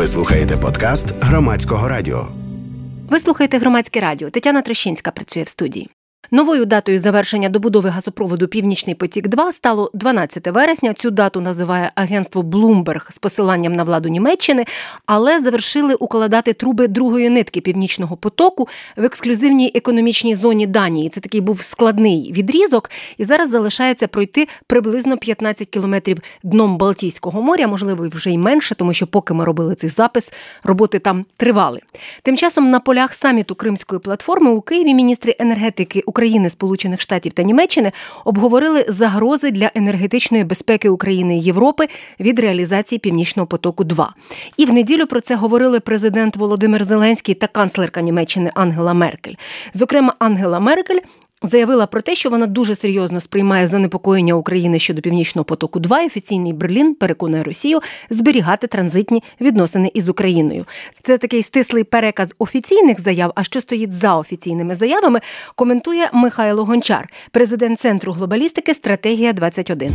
Ви слухаєте подкаст Громадського радіо. Ви слухаєте Громадське радіо. Тетяна Трещинська працює в студії. Новою датою завершення добудови газопроводу «Північний потік-2» стало 12 вересня. Цю дату називає агентство Bloomberg з посиланням на владу Німеччини, але завершили укладати труби другої нитки «Північного потоку» в ексклюзивній економічній зоні Данії. Це такий був складний відрізок, і зараз залишається пройти приблизно 15 кілометрів дном Балтійського моря, можливо, вже й менше, тому що поки ми робили цей запис, роботи там тривали. Тим часом на полях саміту Кримської платформи у Києві міністри енергетики України, Сполучених Штатів та Німеччини обговорили загрози для енергетичної безпеки України і Європи від реалізації «Північного потоку-2». І в неділю про це говорили президент Володимир Зеленський та канцлерка Німеччини Ангела Меркель. Зокрема, Ангела Меркель заявила про те, що вона дуже серйозно сприймає занепокоєння України щодо «Північного потоку-2», і офіційний Берлін переконує Росію зберігати транзитні відносини із Україною. Це такий стислий переказ офіційних заяв, а що стоїть за офіційними заявами, коментує Михайло Гончар, президент Центру глобалістики «Стратегія-21».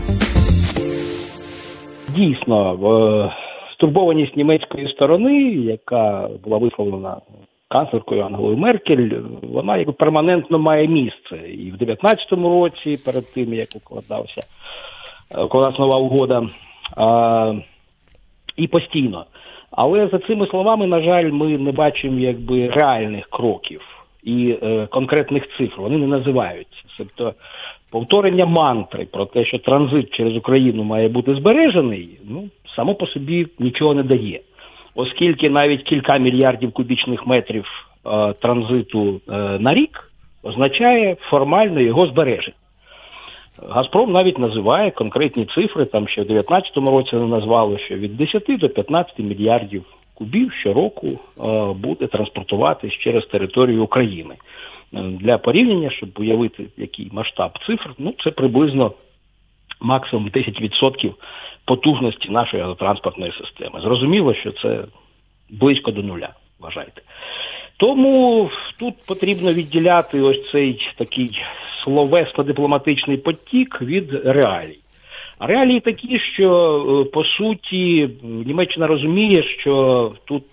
Дійсно, стурбованість німецької сторони, яка була висловлена канцлеркою Ангелою Меркель, вона як перманентно має місце. І в 19-му році, перед тим, як укладалася нова угода, і постійно. Але за цими словами, на жаль, ми не бачимо реальних кроків і конкретних цифр. Вони не називаються. Тобто повторення мантри про те, що транзит через Україну має бути збережений, само по собі нічого не дає. Оскільки навіть кілька мільярдів кубічних метрів транзиту на рік означає формально його збереження. «Газпром» навіть називає конкретні цифри, там ще в 2019 році не назвали, що від 10 до 15 мільярдів кубів щороку буде транспортуватись через територію України. Для порівняння, щоб уявити, який масштаб цифр, це приблизно максимум 10% потужності нашої газотранспортної системи. Зрозуміло, що це близько до нуля, вважайте. Тому тут потрібно відділяти ось цей такий словесно-дипломатичний потік від реалій. А реалії такі, що, по суті, Німеччина розуміє, що тут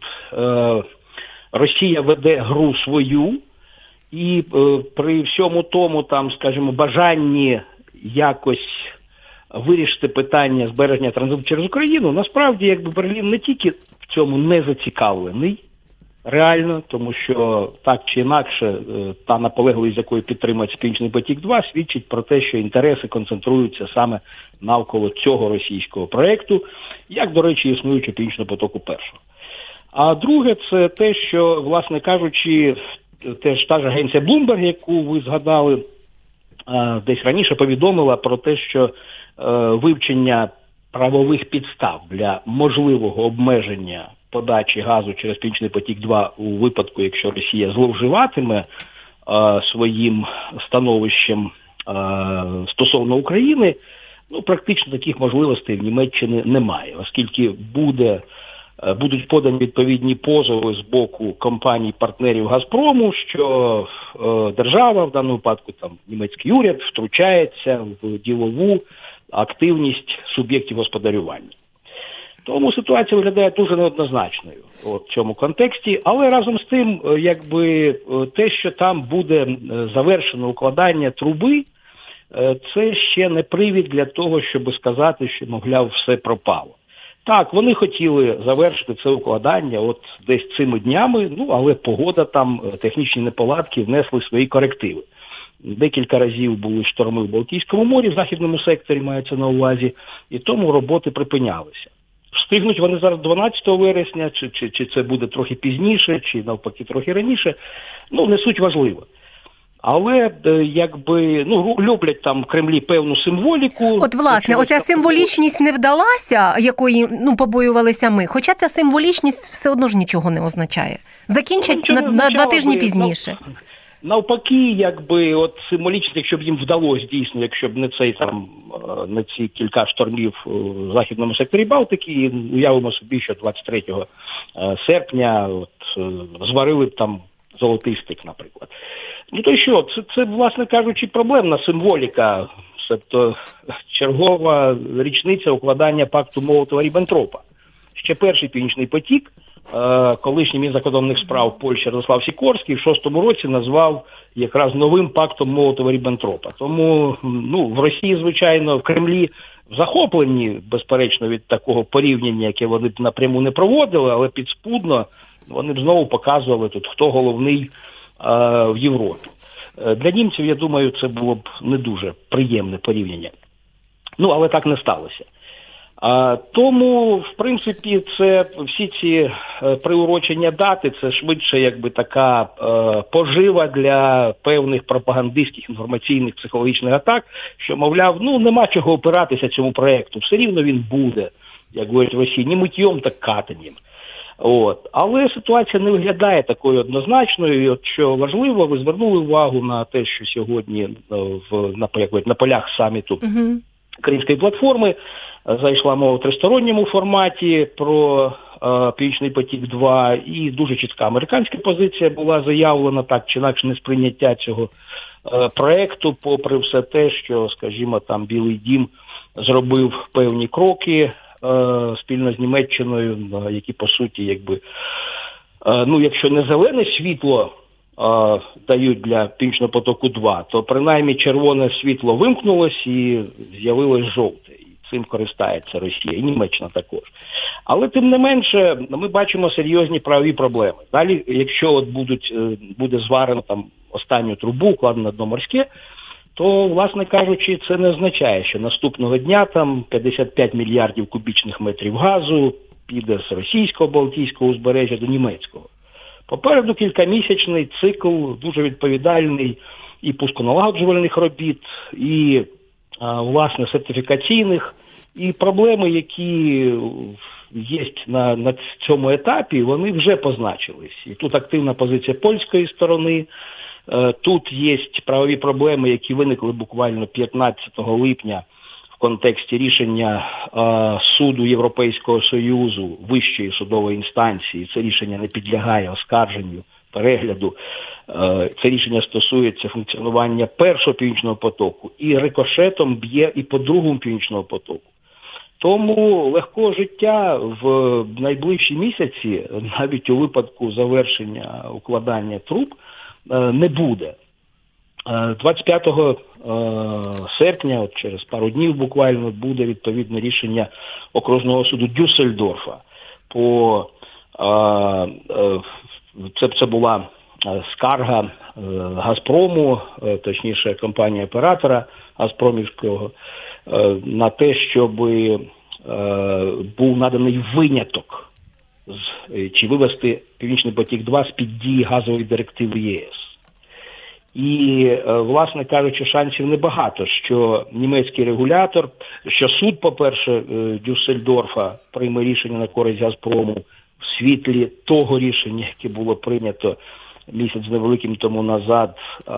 Росія веде гру свою, і при всьому тому, бажанні якось вирішити питання збереження транзиту через Україну, насправді, Берлін не тільки в цьому не зацікавлений, реально, тому що так чи інакше та наполегливість, з якою підтримується «Північний потік-2», свідчить про те, що інтереси концентруються саме навколо цього російського проєкту, як, до речі, існуючого «Північного потоку-1». А друге, це те, що, власне кажучи, теж та ж агенція Bloomberg, яку ви згадали, десь раніше повідомила про те, що вивчення правових підстав для можливого обмеження подачі газу через «Північний потік-2» у випадку, якщо Росія зловживатиме своїм становищем стосовно України, практично таких можливостей в Німеччині немає, оскільки будуть подані відповідні позови з боку компаній-партнерів «Газпрому», що держава, в даному випадку німецький уряд, втручається в ділову активність суб'єктів господарювання. Тому ситуація виглядає дуже неоднозначною в цьому контексті, але разом з тим, те, що там буде завершено укладання труби, це ще не привід для того, щоб сказати, що, мовляв, все пропало. Так, вони хотіли завершити це укладання десь цими днями, але погода там, технічні неполадки внесли свої корективи. Декілька разів були шторми в Балтійському морі, в західному секторі мається на увазі, і тому роботи припинялися. Встигнуть вони зараз 12 вересня, чи це буде трохи пізніше, чи навпаки трохи раніше, не суть важливо. Але, люблять там в Кремлі певну символіку. От, власне, оця символічність не вдалася, якої, побоювалися ми. Хоча ця символічність все одно ж нічого не означає. Закінчать на 2 тижні пізніше. Навпаки, символічність, якщо б їм вдалося дійсно, якщо б не ці кілька штормів в західному секторі Балтики, і уявимо собі, що 23 серпня зварили б там золотий стик, наприклад. То що, це, власне кажучи, проблемна символіка, тобто чергова річниця укладання пакту Молотова-Ріббентропа. Ще перший «Північний потік» колишній міністр закордонних справ Польщі Радослав Сікорський в 6-му році назвав якраз новим пактом Молотова-Ріббентропа. Тому в Росії, звичайно, в Кремлі захоплені, безперечно, від такого порівняння, яке вони б напряму не проводили, але підспудно вони б знову показували тут, хто головний в Європі. Для німців, я думаю, це було б не дуже приємне порівняння. Але так не сталося. Тому, в принципі, це всі ці приурочення дати, це швидше якби така пожива для певних пропагандистських, інформаційних, психологічних атак, що, мовляв, нема чого опиратися цьому проєкту, все рівно він буде, як говорять в Росії, ні миттєм, так катанням. Але ситуація не виглядає такою однозначною, і що важливо, ви звернули увагу на те, що сьогодні на полях саміту Кримської платформи зайшла мова в тристоронньому форматі про Північний потік-2, і дуже чітка американська позиція була заявлена, так чи інакше несприйняття цього проекту, попри все те, що, скажімо, там Білий дім зробив певні кроки спільно з Німеччиною, які, по суті, якби, якщо не зелене світло дають для Північного потоку-2, то принаймні червоне світло вимкнулось і з'явилось жовте. І цим користається Росія, і Німеччина також. Але тим не менше, ми бачимо серйозні правові проблеми. Далі, якщо буде зварено там останню трубу, укладено на дно морське, то, власне кажучи, це не означає, що наступного дня там 55 мільярдів кубічних метрів газу піде з російського Балтійського узбережжя до німецького. Попереду кількамісячний цикл, дуже відповідальний і пусконалагоджувальних робіт, і, власне, сертифікаційних, і проблеми, які є на цьому етапі, вони вже позначились. І тут активна позиція польської сторони, тут є правові проблеми, які виникли буквально 15 липня в контексті рішення суду Європейського Союзу, вищої судової інстанції. Це рішення не підлягає оскарженню, перегляду. Це рішення стосується функціонування першого Північного потоку і рикошетом б'є і по другому Північного потоку. Тому легкого життя в найближчі місяці, навіть у випадку завершення укладання труб, не буде. 25 серпня, через пару днів буквально, буде відповідне рішення окружного суду Дюссельдорфа. Це була скарга Газпрому, точніше компанії-оператора Газпромівського, на те, щоб був наданий виняток чи вивести Північний потік-2 з-під дії газової директиви ЄС. І, власне кажучи, шансів небагато, що німецький регулятор, що суд, по-перше, Дюссельдорфа прийме рішення на користь Газпрому в світлі того рішення, яке було прийнято місяць з невеликим тому назад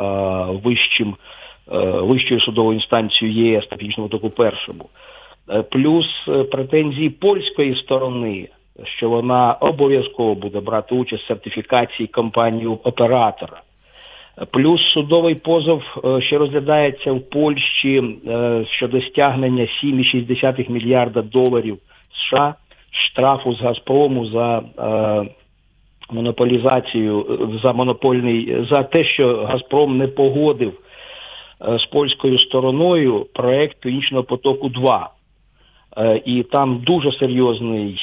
вищою судовою інстанцією ЄС на Північному потоку-1. Плюс претензії польської сторони, що вона обов'язково буде брати участь в сертифікації компанії-оператора. Плюс судовий позов ще розглядається в Польщі щодо стягнення $7,6 мільярда США штрафу з Газпрому за монополізацію, за те, що Газпром не погодив з польською стороною проект Північного потоку-2. І там дуже серйозний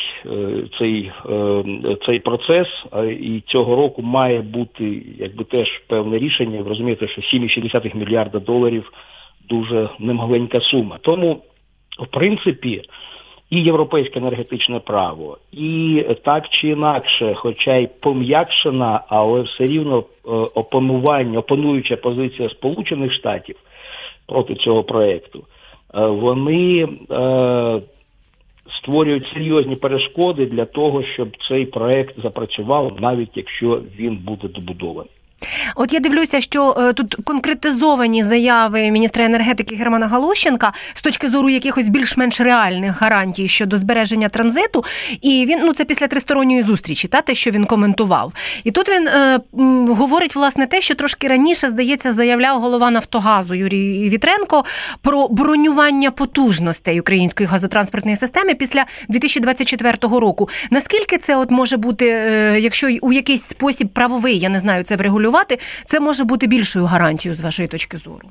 цей процес, і цього року має бути якби теж певне рішення. Ви розумієте, що $7,6 мільярда дуже немаленька сума. Тому, в принципі, і європейське енергетичне право, і так чи інакше, хоча й пом'якшена, але все рівно опонуюча позиція Сполучених Штатів проти цього проєкту, вони створюють серйозні перешкоди для того, щоб цей проєкт запрацював, навіть якщо він буде добудований. От я дивлюся, що тут конкретизовані заяви міністра енергетики Германа Галущенка з точки зору якихось більш-менш реальних гарантій щодо збереження транзиту. І він, це після тристоронньої зустрічі, те, що він коментував. І тут він говорить, власне, те, що трошки раніше, здається, заявляв голова Нафтогазу Юрій Вітренко про бронювання потужностей української газотранспортної системи після 2024 року. Наскільки це може бути, якщо у якийсь спосіб правовий, я не знаю, це врегулювати, це може бути більшою гарантією з вашої точки зору?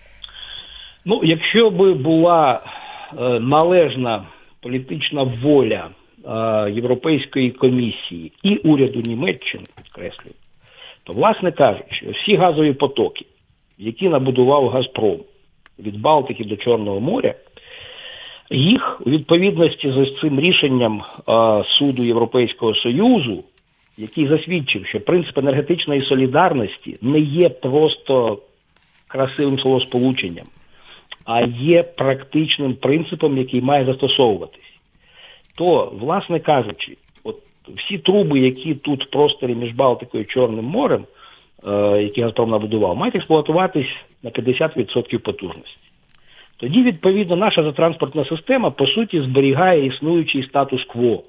Якщо би була належна політична воля Європейської комісії і уряду Німеччини, підкреслюю, то, власне кажучи, всі газові потоки, які набудував «Газпром» від Балтики до Чорного моря, їх у відповідності з цим рішенням Суду Європейського Союзу, який засвідчив, що принцип енергетичної солідарності не є просто красивим словосполученням, а є практичним принципом, який має застосовуватись, то, власне кажучи, всі труби, які тут в просторі між Балтикою і Чорним морем, які «Газпром» набудував, мають експлуатуватись на 50% потужності. Тоді, відповідно, наша газотранспортна система, по суті, зберігає існуючий статус-кво.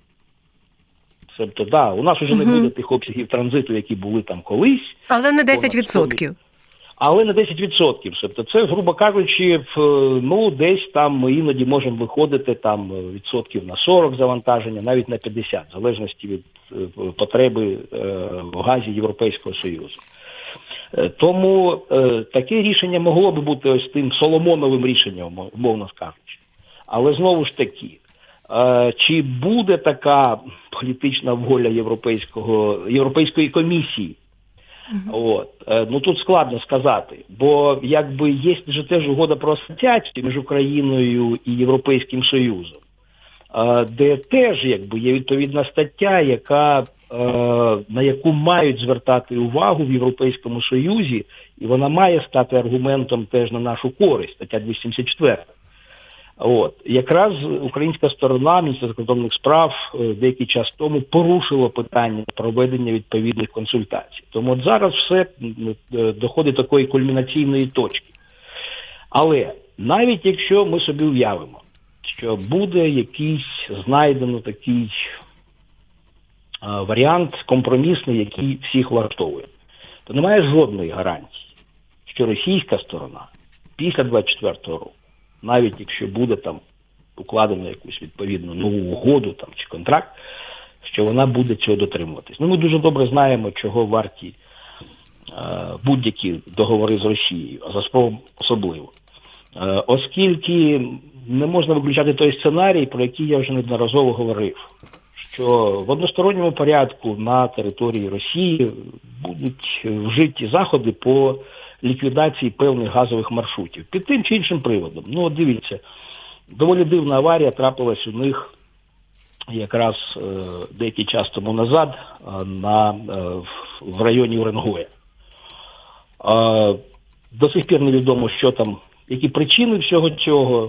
Тобто, у нас вже не буде тих обсягів транзиту, які були там колись. Але не 10%. Але на 10%. Тобто це, грубо кажучи, десь там ми іноді можемо виходити там відсотків на 40 завантаження, навіть на 50, в залежності від потреби в газі Європейського Союзу. Тому таке рішення могло би бути ось тим Соломоновим рішенням, умовно скажучи. Але знову ж таки, чи буде така політична воля Європейської комісії? Тут складно сказати, бо є вже теж угода про асоціацію між Україною і Європейським Союзом, де теж є відповідна стаття, на яку мають звертати увагу в Європейському Союзі, і вона має стати аргументом теж на нашу користь, стаття 274. Якраз українська сторона, Міністерство закордонних справ деякий час тому порушило питання проведення відповідних консультацій. Тому зараз все доходить до такої кульмінаційної точки. Але навіть якщо ми собі уявимо, що буде знайдено такий варіант компромісний, який всіх влаштовує, то немає жодної гарантії, що російська сторона після 24-го року, навіть якщо буде там укладено якусь відповідну нову угоду чи контракт, що вона буде цього дотримуватись. Ми дуже добре знаємо, чого варті будь-які договори з Росією, а з «Газпромом» особливо. Оскільки не можна виключати той сценарій, про який я вже неодноразово говорив, що в односторонньому порядку на території Росії будуть вжиті заходи по ліквідації певних газових маршрутів. Під тим чи іншим приводом. Дивіться, доволі дивна аварія трапилась у них якраз деякий час тому назад в районі Уренгоя. До сих пір невідомо, що там, які причини всього цього.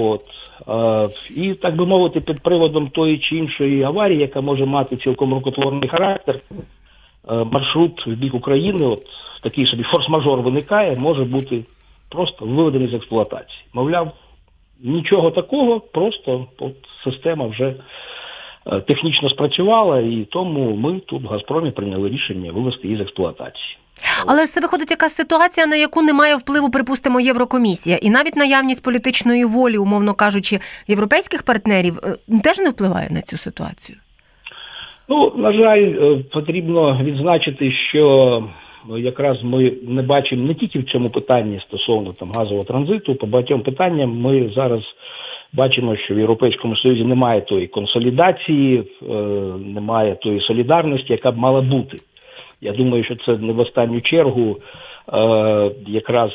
І, так би мовити, під приводом тої чи іншої аварії, яка може мати цілком рукотворний характер, маршрут в бік України, такий собі форс-мажор виникає, може бути просто виведений з експлуатації. Мовляв, нічого такого, просто система вже технічно спрацювала, і тому ми тут в «Газпромі» прийняли рішення вивести її з експлуатації. Але це виходить якась ситуація, на яку не має впливу, припустимо, Єврокомісія. І навіть наявність політичної волі, умовно кажучи, європейських партнерів теж не впливає на цю ситуацію? На жаль, потрібно відзначити, що якраз ми не бачимо не тільки в цьому питанні стосовно газового транзиту, по багатьом питанням ми зараз бачимо, що в Європейському Союзі немає тої консолідації, немає тої солідарності, яка б мала бути. Я думаю, що це не в останню чергу якраз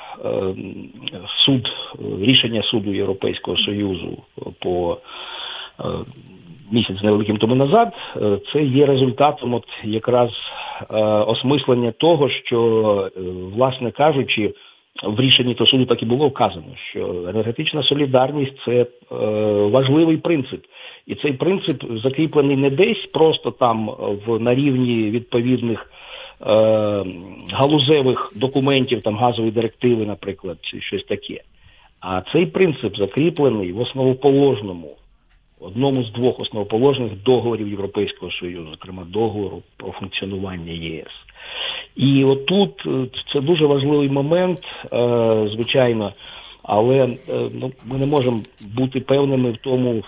рішення суду Європейського Союзу по місяць невеликим тому назад, це є результатом якраз осмислення того, що, власне кажучи, в рішенні того суду так і було вказано, що енергетична солідарність – це важливий принцип. І цей принцип закріплений не десь просто там на рівні відповідних галузевих документів, там газової директиви, наприклад, чи щось таке. А цей принцип закріплений в основоположному, одному з двох основоположних договорів Європейського Союзу, зокрема договору про функціонування ЄС. І отут це дуже важливий момент, звичайно, але ми не можемо бути певними в тому,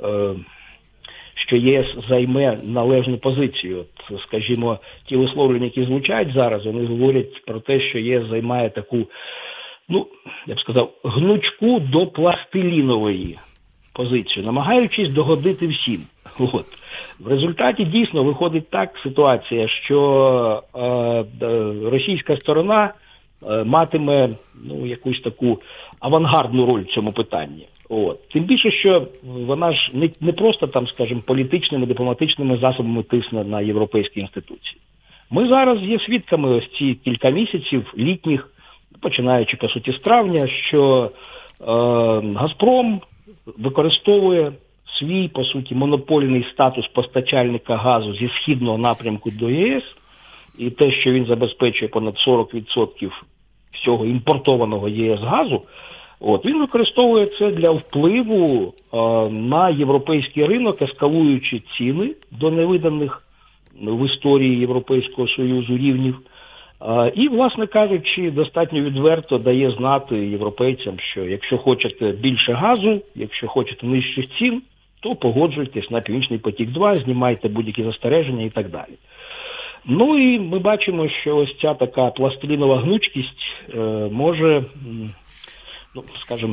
що єС займе належну позицію. От, скажімо, ті висловлення, які звучать зараз, вони говорять про те, що ЄС займає таку, я б сказав, гнучку до пластилінової позицію, намагаючись догодити всім. От. В результаті дійсно виходить так ситуація, що російська сторона матиме якусь таку авангардну роль в цьому питанні. От. Тим більше, що вона ж не просто там, скажімо, політичними, дипломатичними засобами тисне на європейські інституції. Ми зараз є свідками ось ці кілька місяців літніх, починаючи, по суті, з травня, що «Газпром» використовує свій, по суті, монопольний статус постачальника газу зі східного напрямку до ЄС, і те, що він забезпечує понад 40% всього імпортованого ЄС газу, він використовує це для впливу на європейський ринок, ескалуючи ціни до невиданих в історії Європейського Союзу рівнів. І, власне кажучи, достатньо відверто дає знати європейцям, що якщо хочете більше газу, якщо хочете нижчих цін, то погоджуйтесь на Північний потік-2, знімайте будь-які застереження і так далі. Ну і ми бачимо, що ось ця така пластилінова гнучкість може, скажімо,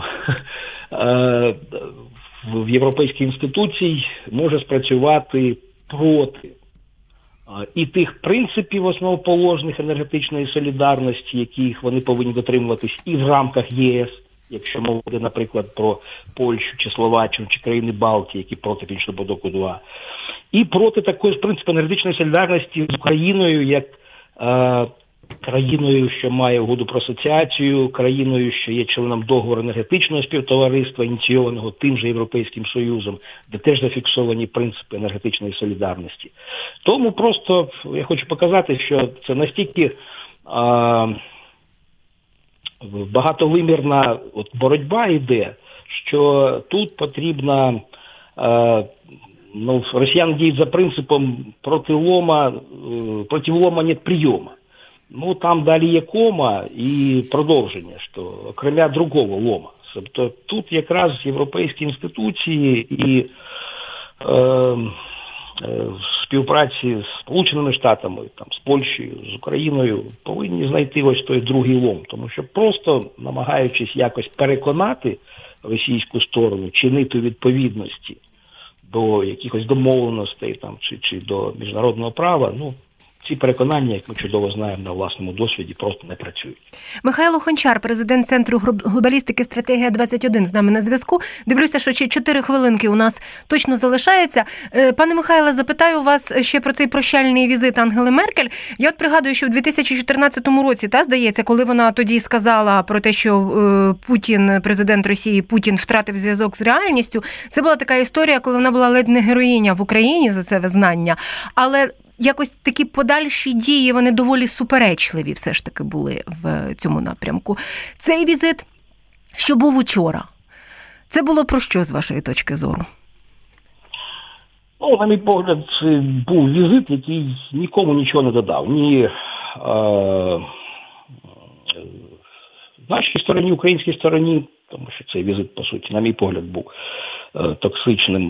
в європейській інституції може спрацювати проти і тих принципів основоположних енергетичної солідарності, яких вони повинні дотримуватись і в рамках ЄС, якщо мова йде, наприклад, про Польщу чи Словаччину, чи країни Балтії, які проти Північного потоку-2, і проти такої ж принципу енергетичної солідарності з Україною, як країною, що має угоду про асоціацію, країною, що є членом договору енергетичного співтовариства, ініційованого тим же Європейським Союзом, де теж зафіксовані принципи енергетичної солідарності. Тому просто я хочу показати, що це настільки багатовимірна боротьба йде, що тут потрібна, росіяни діють за принципом проти лома нет прийома. Там далі є кома і продовження, що окремя другого лома. Тобто тут якраз європейські інституції і в співпраці з Сполученими Штатами, з Польщею, з Україною повинні знайти ось той другий лом. Тому що просто намагаючись якось переконати російську сторону, чинити відповідності до якихось домовленостей чи до міжнародного права, ці переконання, як ми чудово знаємо на власному досвіді, просто не працюють. Михайло Хончар, президент Центру глобалістики «Стратегія-21» з нами на зв'язку. Дивлюся, що ще 4 хвилинки у нас точно залишається. Пане Михайле, запитаю вас ще про цей прощальний візит Ангели Меркель. Я пригадую, що у 2014 році, здається, коли вона тоді сказала про те, що президент Росії Путін втратив зв'язок з реальністю, це була така історія, коли вона була ледь не героїня в Україні за це визнання. Але якось такі подальші дії, вони доволі суперечливі все ж таки були в цьому напрямку. Цей візит, що був учора, це було про що з вашої точки зору? На мій погляд, це був візит, який нікому нічого не додав. Ні нашій стороні, українській стороні, тому що цей візит, по суті, на мій погляд, був токсичним,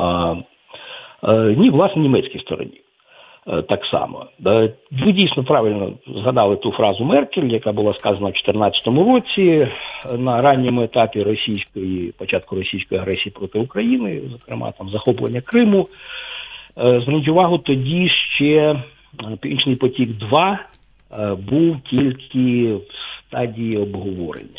ні, власне, німецькій стороні. Так само. Ви дійсно правильно згадали ту фразу Меркель, яка була сказана в 2014 році на ранньому етапі початку російської агресії проти України, зокрема захоплення Криму. Зверніть увагу, тоді ще Північний потік-2 був тільки в стадії обговорення.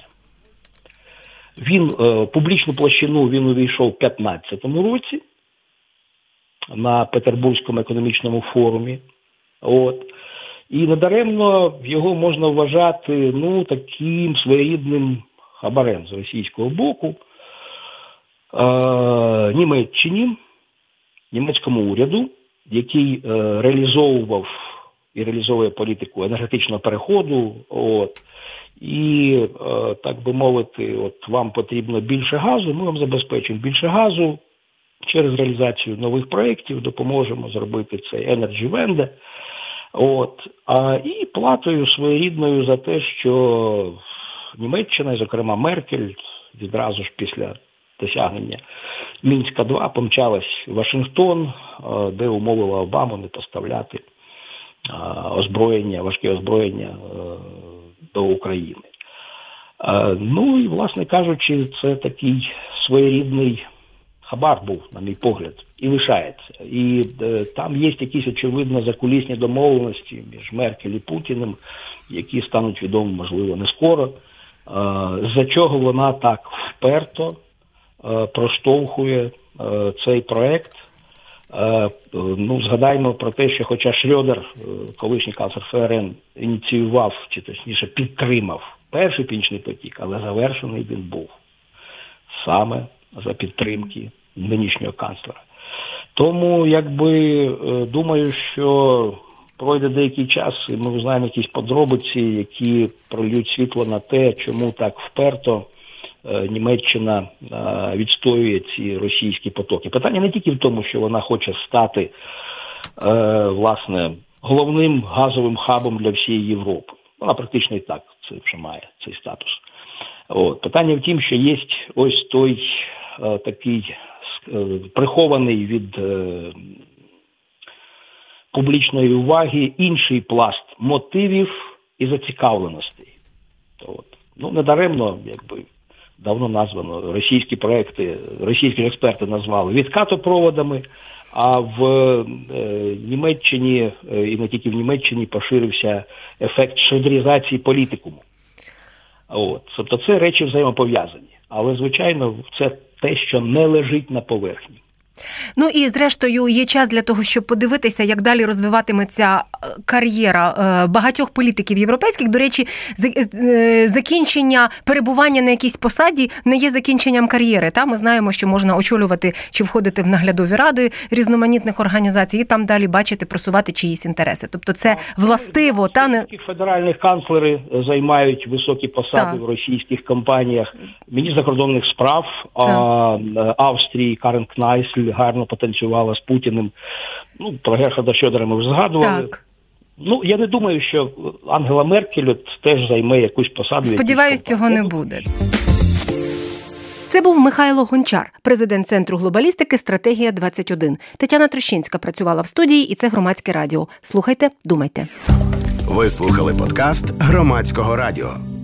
Публічну площину він увійшов в 2015 році на Петербурзькому економічному форумі. І недаремно його можна вважати таким своєрідним хабарем з російського боку Німеччині, німецькому уряду, який реалізовував і реалізовує політику енергетичного переходу. І, так би мовити, вам потрібно більше газу, ми вам забезпечимо більше газу через реалізацію нових проєктів, допоможемо зробити цей Energy Wende. І платою своєрідною за те, що Німеччина, і, зокрема, Меркель, відразу ж після досягнення Мінська-2 помчалась в Вашингтон, де умовила Обаму не поставляти важке озброєння до України. І, власне кажучи, це такий своєрідний хабар був, на мій погляд, і лишається. І там є якісь, очевидно, закулісні домовленості між Меркель і Путіним, які стануть відомі, можливо, не скоро. За чого вона так вперто проштовхує цей проект. Згадаймо про те, що хоча Шрёдер, колишній канцлер ФРН, ініціював, чи точніше підтримав перший Північний потік, але завершений він був саме за підтримки нинішнього канцлера. Тому, думаю, що пройде деякий час, і ми узнаємо якісь подробиці, які прольють світло на те, чому так вперто Німеччина відстоює ці російські потоки. Питання не тільки в тому, що вона хоче стати, власне, головним газовим хабом для всієї Європи. Вона практично і так це вже має, цей статус. Питання в тім, що є ось той такий прихований від публічної уваги інший пласт мотивів і зацікавленостей. Недаремно, давно названо, російські проекти, російські експерти назвали відкатопроводами, а в Німеччині, і не тільки в Німеччині, поширився ефект шредеризації політикуму. Тобто це речі взаємопов'язані. Але, звичайно, це те, що не лежить на поверхні. І, зрештою, є час для того, щоб подивитися, як далі розвиватиметься кар'єра багатьох політиків європейських. До речі, закінчення перебування на якійсь посаді не є закінченням кар'єри. Ми знаємо, що можна очолювати чи входити в наглядові ради різноманітних організацій і там далі бачити, просувати чиїсь інтереси. Тобто це властиво. Федеральних канцлери займають високі посади в російських компаніях. Міністр закордонних справ Австрії Карен Кнайсль гарно потанцювала з Путіним. Про Герхарда Шрёдера ми вже згадували. Так. Я не думаю, що Ангела Меркель теж займе якусь посаду. Сподіваюсь, цього не буде. Це був Михайло Гончар, президент Центру глобалістики «Стратегія-21». Тетяна Трещинська працювала в студії, і це Громадське радіо. Слухайте, думайте. Ви слухали подкаст Громадського радіо.